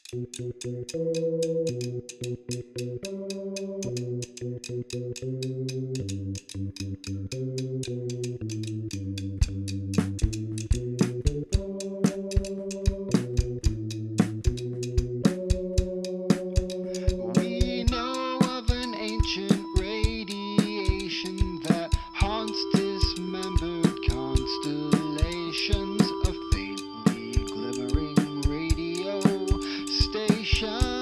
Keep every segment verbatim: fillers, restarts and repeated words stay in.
We know of an ancient radiation that haunts dismembered constellations, a faintly glimmering radio station.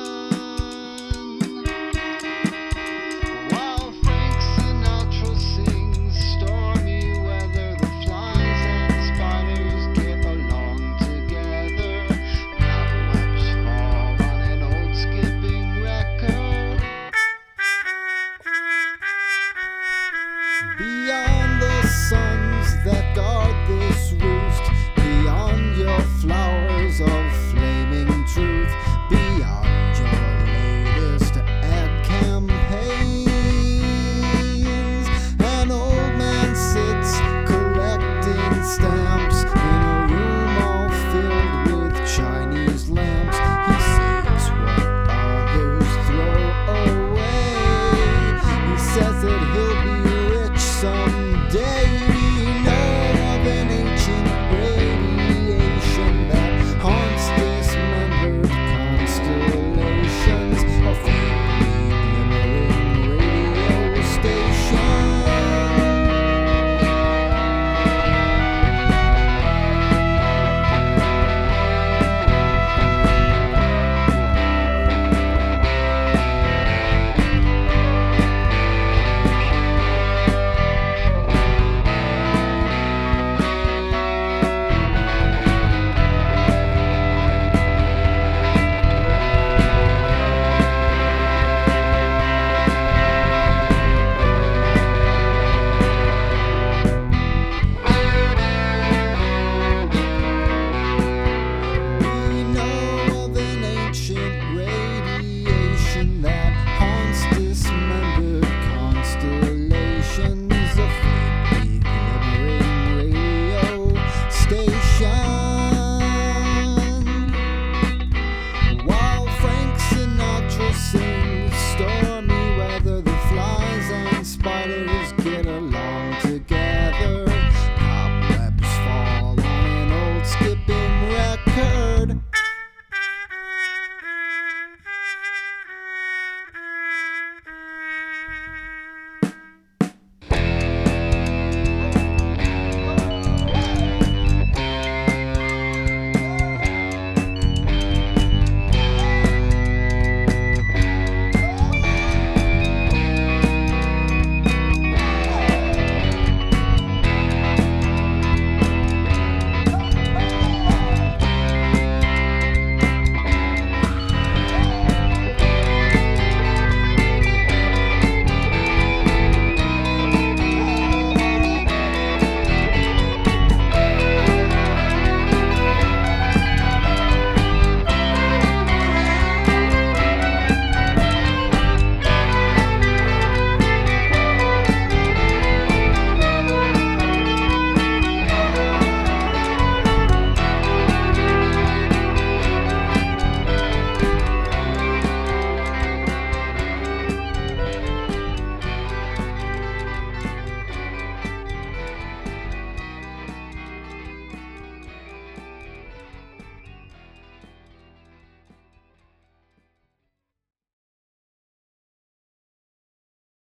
While Frank Sinatra sings stormy weather, the flies and spiders get along together. Cobwebs fall on an old skipping record. Beyond the suns that guard this roost, beyond your flowers of